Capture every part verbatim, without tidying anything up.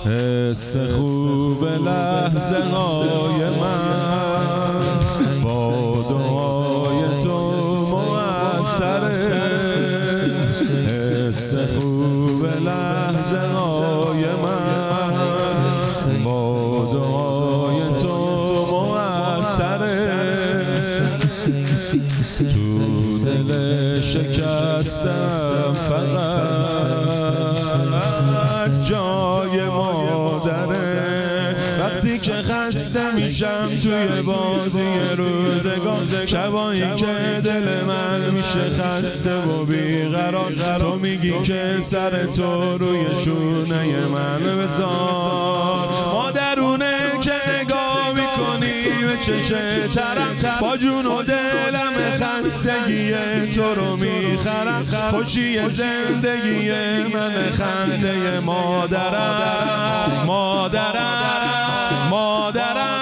حس خوب لحظه های من با دعای تو معطره. حس خوب لحظه های من با دعای تو معطره. تو دل شکستم فقط جای مادره. وقتی که خسته میشم توی بازی روزگار، شبایی که دل من میشه خسته و بیقرار، تو میگی که سر تو روی شونه من بذار. مادرونه که نگاه میکنی به چش طرف، با جون و دلم خستگی تو رو میخرم. خوشی زندگی من خنده مادرم، مادرم، مادرم،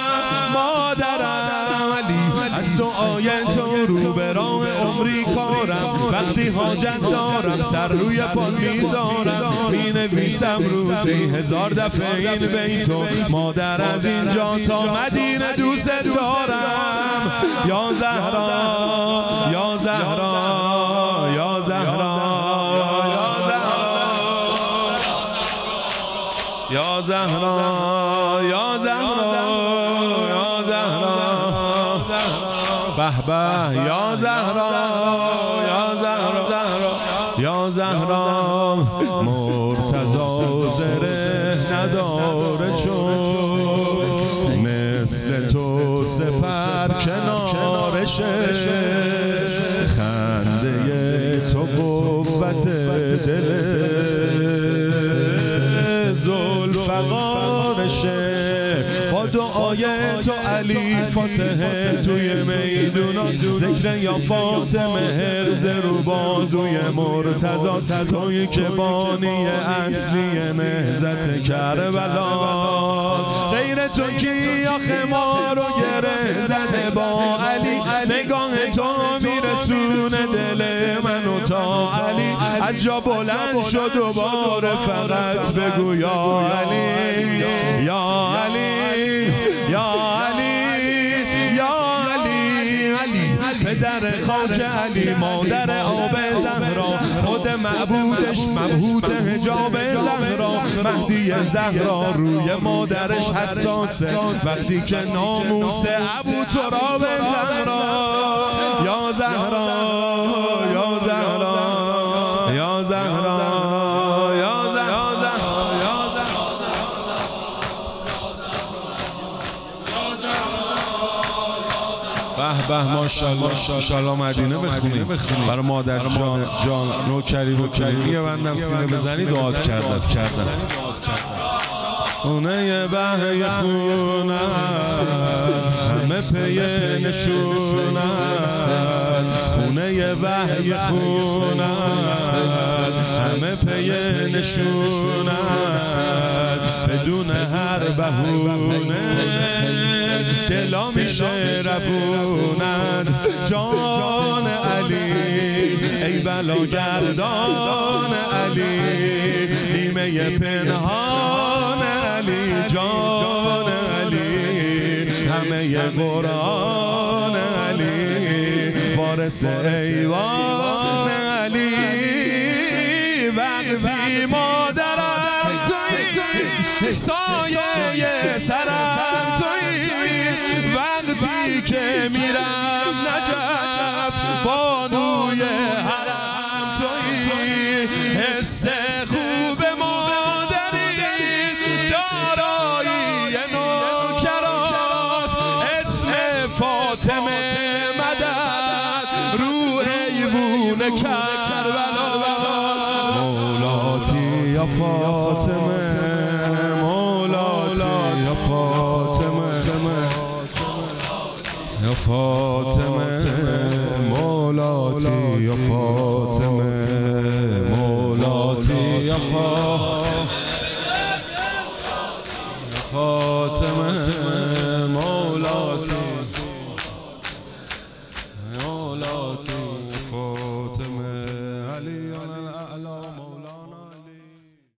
مادرم. ولی از دعای تو رو به راه عمری کارم، وقتی حاجت دارم سر روی پا میذارم. مینویسم روزی هزار دفعه این بیتو، مادر از اینجا تا مدینه دوست دارم. یا زهرا، یا زهرا، یا زهرا، یا زهرا، یا زهرا، یا زهرا، به به یا زهرا، یا زهرا، یا زهرا. مرتضی زره نداره چون مثل تو سپر کنارشه. خنده تو قوت دل ذوالفقارشه. با دعای تو علی فاتحه توی میدونا، ذکر یا فاطمه هرز رو بازوی مرتضی. توی که بانی اصلی نهضت کربلا، غیر تو کی آخه ما رو گره زده با علی. نگاه تو میرسونه دل منو تا علی. از جا بلند شد دوباره فقط بگو یا علی، یا علی، یا علی، یا علی. علی پدر خاک علی، مادر آب زهرا، خود معبودش مبهوت حجاب زهرا. مهدی زهرا روی مادرش حساسه، وقتی که ناموس ابو تراب زهرا. یا زهرا، یا زهرا، یا زهرا، یا زهرا، یا به به ماشاءالله، ماشاءالله. مدینه بخونیم برای مادر جان جان نوکری نوکری یه بندم سینه بزنی دعات کردن کردن. خونه به خونه همه پی نشونن، خونه وحی خونه همه پی نشونن. بدون هر بهونه دلا میشه روونن. جان علی ای بلا گردان علی، نیمه پنهان علی. جان علی همه قرآن علی، وارث ایوان علی. وقتی مادرم توی سایه سرم توی، وقتی که میرم نجف بانوی حرم توی. حس خوب مادری دارایی نوکراست، اسم فاطمه مدد رو ایوون کربلا. مولاتی یا فاطمه، مولاتی یا فاطمه، یا فاطمه، مولاتی یا فاطمه، مولاتی یا فاطمه.